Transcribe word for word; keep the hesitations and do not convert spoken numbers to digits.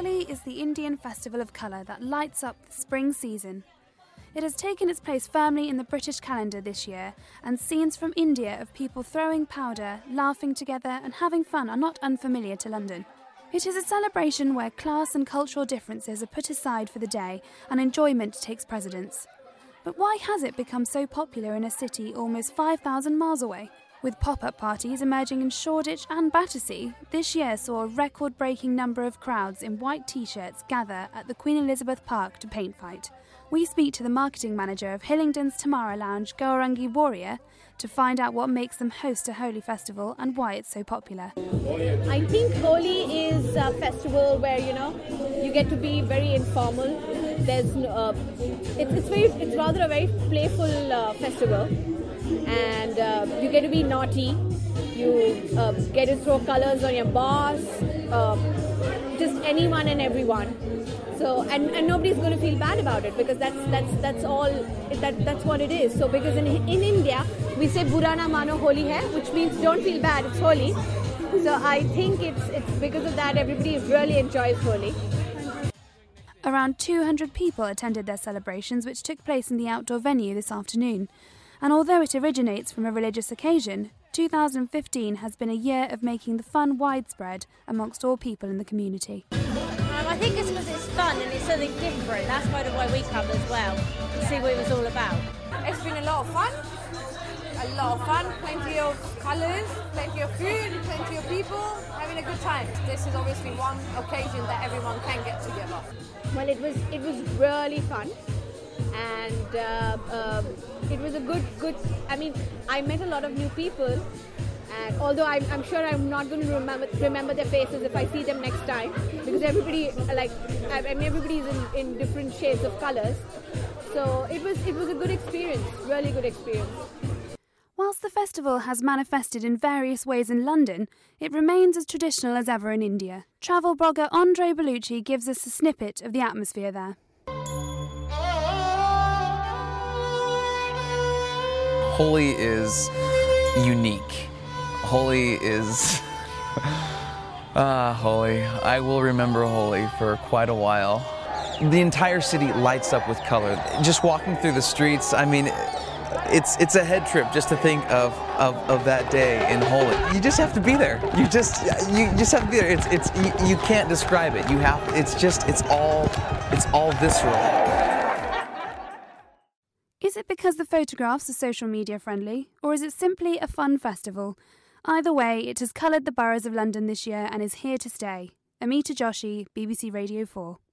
Holi is the Indian festival of colour that lights up the spring season. It has taken its place firmly in the British calendar this year, and scenes from India of people throwing powder, laughing together and having fun are not unfamiliar to London. It is a celebration where class and cultural differences are put aside for the day and enjoyment takes precedence. But why has it become so popular in a city almost five thousand miles away? With pop-up parties emerging in Shoreditch and Battersea, this year saw a record-breaking number of crowds in white t-shirts gather at the Queen Elizabeth Park to paint fight. We speak to the marketing manager of Hillingdon's Tamara Lounge, Gaurangi Warrior, to find out what makes them host a Holi festival and why it's so popular. I think Holi is a festival where, you know, you get to be very informal. There's no, uh, it's, it's, very, it's rather a very playful uh, festival. And uh, you get to be naughty, you uh, get to throw colours on your boss, uh, just anyone and everyone. So and, and nobody's going to feel bad about it because that's that's that's all that that's what it is. So because in in India we say "Bura na mano Holi hai," which means don't feel bad, it's Holi. So I think it's it's because of that everybody really enjoys Holi. Around two hundred people attended their celebrations, which took place in the outdoor venue this afternoon. And although it originates from a religious occasion, two thousand fifteen has been a year of making the fun widespread amongst all people in the community. Um, I think it's because it's fun and it's something different. That's kind of why we come as well, to see what it was all about. It's been a lot of fun, a lot of fun, plenty of colours, plenty of food, plenty of people, having a good time. This is obviously one occasion that everyone can get together. Well, it was it was really fun. And uh, uh, it was a good, good, I mean, I met a lot of new people, and although I'm, I'm sure I'm not going to remember remember their faces if I see them next time, because everybody, like, I mean, everybody's in, in different shades of colours, so it was, it was a good experience, really good experience. Whilst the festival has manifested in various ways in London, it remains as traditional as ever in India. Travel blogger Andre Bellucci gives us a snippet of the atmosphere there. Holi is unique. Holi is... ah, Holi. I will remember Holi for quite a while. The entire city lights up with color. Just walking through the streets, I mean, it's it's a head trip just to think of, of, of that day in Holi. You just have to be there. You just you just have to be there. It's it's you, you can't describe it. You have it's just it's all it's all visceral. Is it because the photographs are social media friendly, or is it simply a fun festival? Either way, it has coloured the boroughs of London this year and is here to stay. Amita Joshi, B B C Radio four.